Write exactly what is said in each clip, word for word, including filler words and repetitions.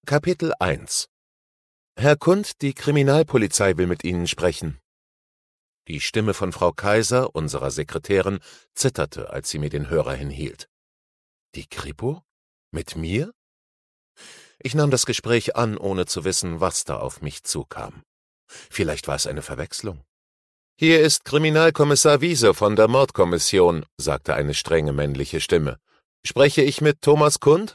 Kapitel eins. Herr Kund, die Kriminalpolizei will mit Ihnen sprechen. Die Stimme von Frau Kaiser, unserer Sekretärin, zitterte, als sie mir den Hörer hinhielt. Die Kripo? Mit mir? Ich nahm das Gespräch an, ohne zu wissen, was da auf mich zukam. Vielleicht war es eine Verwechslung. »Hier ist Kriminalkommissar Wiese von der Mordkommission«, sagte eine strenge männliche Stimme. »Spreche ich mit Thomas Kund?«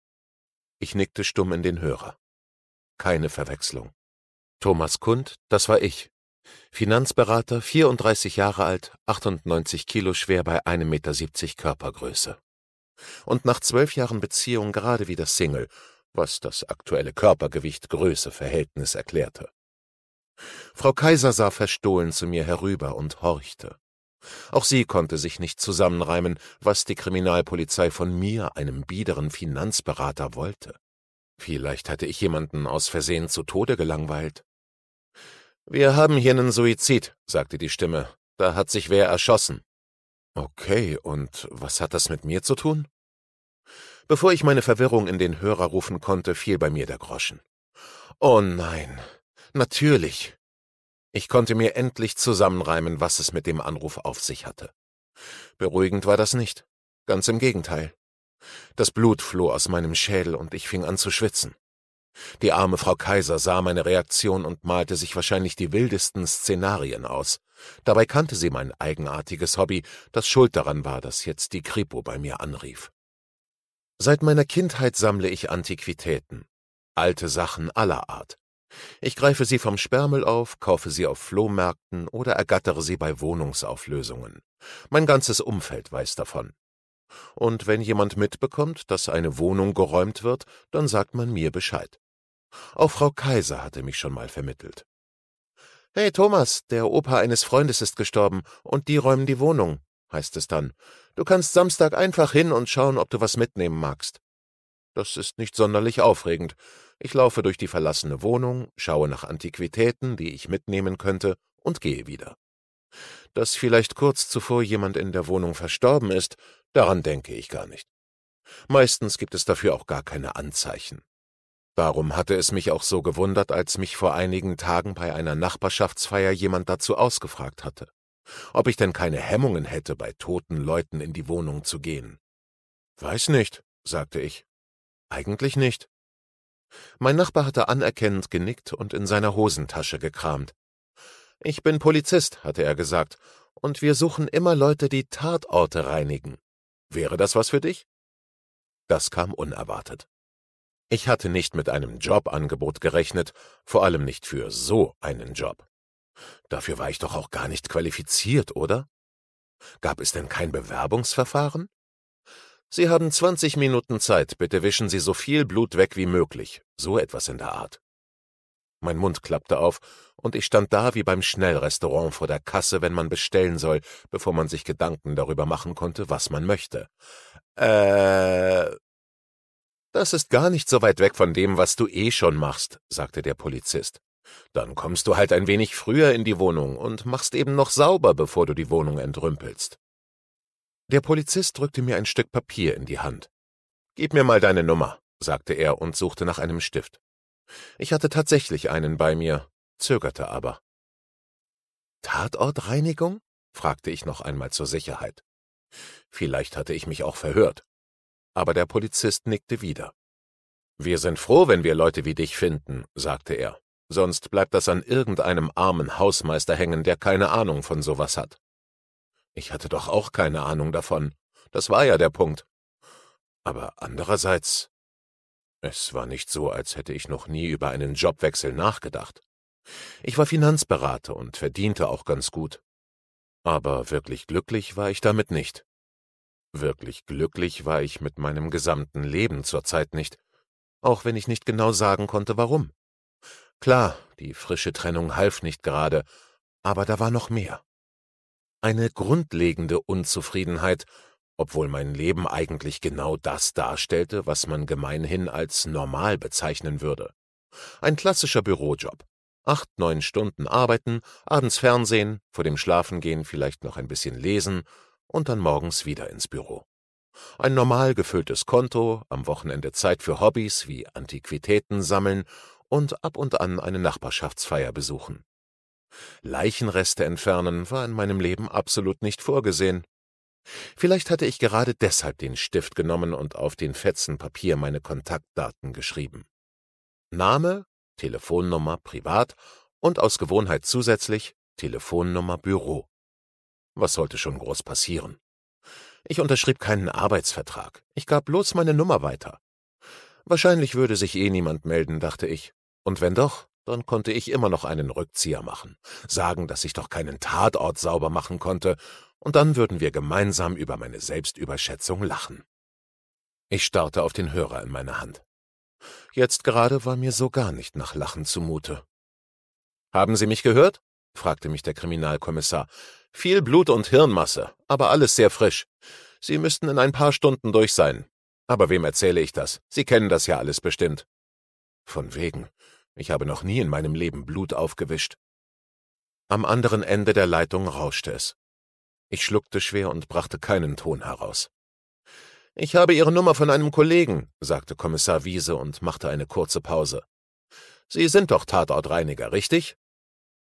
Ich nickte stumm in den Hörer. Keine Verwechslung. Thomas Kund, das war ich. Finanzberater, vierunddreißig Jahre alt, achtundneunzig Kilo schwer bei einem Meter siebzig Körpergröße. Und nach zwölf Jahren Beziehung gerade wieder Single, was das aktuelle Körpergewicht-Größe-Verhältnis erklärte. Frau Kaiser sah verstohlen zu mir herüber und horchte. Auch sie konnte sich nicht zusammenreimen, was die Kriminalpolizei von mir, einem biederen Finanzberater, wollte. Vielleicht hatte ich jemanden aus Versehen zu Tode gelangweilt. »Wir haben hier einen Suizid«, sagte die Stimme. »Da hat sich wer erschossen.« »Okay, und was hat das mit mir zu tun?« Bevor ich meine Verwirrung in den Hörer rufen konnte, fiel bei mir der Groschen. »Oh nein, natürlich!« Ich konnte mir endlich zusammenreimen, was es mit dem Anruf auf sich hatte. Beruhigend war das nicht. Ganz im Gegenteil. Das Blut floh aus meinem Schädel und ich fing an zu schwitzen. Die arme Frau Kaiser sah meine Reaktion und malte sich wahrscheinlich die wildesten Szenarien aus. Dabei kannte sie mein eigenartiges Hobby, das schuld daran war, dass jetzt die Kripo bei mir anrief. Seit meiner Kindheit sammle ich Antiquitäten. Alte Sachen aller Art. Ich greife sie vom Sperrmüll auf, kaufe sie auf Flohmärkten oder ergattere sie bei Wohnungsauflösungen. Mein ganzes Umfeld weiß davon. Und wenn jemand mitbekommt, dass eine Wohnung geräumt wird, dann sagt man mir Bescheid. Auch Frau Kaiser hatte mich schon mal vermittelt. »Hey Thomas, der Opa eines Freundes ist gestorben und die räumen die Wohnung«, heißt es dann. »Du kannst Samstag einfach hin und schauen, ob du was mitnehmen magst.« Das ist nicht sonderlich aufregend. Ich laufe durch die verlassene Wohnung, schaue nach Antiquitäten, die ich mitnehmen könnte, und gehe wieder. Dass vielleicht kurz zuvor jemand in der Wohnung verstorben ist, daran denke ich gar nicht. Meistens gibt es dafür auch gar keine Anzeichen. Darum hatte es mich auch so gewundert, als mich vor einigen Tagen bei einer Nachbarschaftsfeier jemand dazu ausgefragt hatte, ob ich denn keine Hemmungen hätte, bei toten Leuten in die Wohnung zu gehen. »Weiß nicht«, sagte ich. »Eigentlich nicht.« Mein Nachbar hatte anerkennend genickt und in seiner Hosentasche gekramt. »Ich bin Polizist«, hatte er gesagt, »und wir suchen immer Leute, die Tatorte reinigen. Wäre das was für dich?« Das kam unerwartet. Ich hatte nicht mit einem Jobangebot gerechnet, vor allem nicht für so einen Job. Dafür war ich doch auch gar nicht qualifiziert, oder? Gab es denn kein Bewerbungsverfahren? »Sie haben zwanzig Minuten Zeit, bitte wischen Sie so viel Blut weg wie möglich«, so etwas in der Art. Mein Mund klappte auf, und ich stand da wie beim Schnellrestaurant vor der Kasse, wenn man bestellen soll, bevor man sich Gedanken darüber machen konnte, was man möchte. »Äh, das ist gar nicht so weit weg von dem, was du eh schon machst«, sagte der Polizist. »Dann kommst du halt ein wenig früher in die Wohnung und machst eben noch sauber, bevor du die Wohnung entrümpelst.« Der Polizist drückte mir ein Stück Papier in die Hand. »Gib mir mal deine Nummer«, sagte er und suchte nach einem Stift. Ich hatte tatsächlich einen bei mir, zögerte aber. »Tatortreinigung?« fragte ich noch einmal zur Sicherheit. Vielleicht hatte ich mich auch verhört. Aber der Polizist nickte wieder. »Wir sind froh, wenn wir Leute wie dich finden«, sagte er. »Sonst bleibt das an irgendeinem armen Hausmeister hängen, der keine Ahnung von sowas hat.« Ich hatte doch auch keine Ahnung davon. Das war ja der Punkt. Aber andererseits, es war nicht so, als hätte ich noch nie über einen Jobwechsel nachgedacht. Ich war Finanzberater und verdiente auch ganz gut. Aber wirklich glücklich war ich damit nicht. Wirklich glücklich war ich mit meinem gesamten Leben zurzeit nicht, auch wenn ich nicht genau sagen konnte, warum. Klar, die frische Trennung half nicht gerade, aber da war noch mehr. Eine grundlegende Unzufriedenheit, obwohl mein Leben eigentlich genau das darstellte, was man gemeinhin als normal bezeichnen würde. Ein klassischer Bürojob. Acht, neun Stunden arbeiten, abends Fernsehen, vor dem Schlafengehen vielleicht noch ein bisschen lesen und dann morgens wieder ins Büro. Ein normal gefülltes Konto, am Wochenende Zeit für Hobbys wie Antiquitäten sammeln und ab und an eine Nachbarschaftsfeier besuchen. Leichenreste entfernen war in meinem Leben absolut nicht vorgesehen. Vielleicht hatte ich gerade deshalb den Stift genommen und auf den Fetzen Papier meine Kontaktdaten geschrieben. Name, Telefonnummer privat und aus Gewohnheit zusätzlich Telefonnummer Büro. Was sollte schon groß passieren? Ich unterschrieb keinen Arbeitsvertrag. Ich gab bloß meine Nummer weiter. Wahrscheinlich würde sich eh niemand melden, dachte ich. Und wenn doch, dann konnte ich immer noch einen Rückzieher machen, sagen, dass ich doch keinen Tatort sauber machen konnte, und dann würden wir gemeinsam über meine Selbstüberschätzung lachen. Ich starrte auf den Hörer in meiner Hand. Jetzt gerade war mir so gar nicht nach Lachen zumute. »Haben Sie mich gehört?« fragte mich der Kriminalkommissar. »Viel Blut und Hirnmasse, aber alles sehr frisch. Sie müssten in ein paar Stunden durch sein. Aber wem erzähle ich das? Sie kennen das ja alles bestimmt.« »Von wegen. Ich habe noch nie in meinem Leben Blut aufgewischt.« Am anderen Ende der Leitung rauschte es. Ich schluckte schwer und brachte keinen Ton heraus. »Ich habe Ihre Nummer von einem Kollegen«, sagte Kommissar Wiese und machte eine kurze Pause. »Sie sind doch Tatortreiniger, richtig?«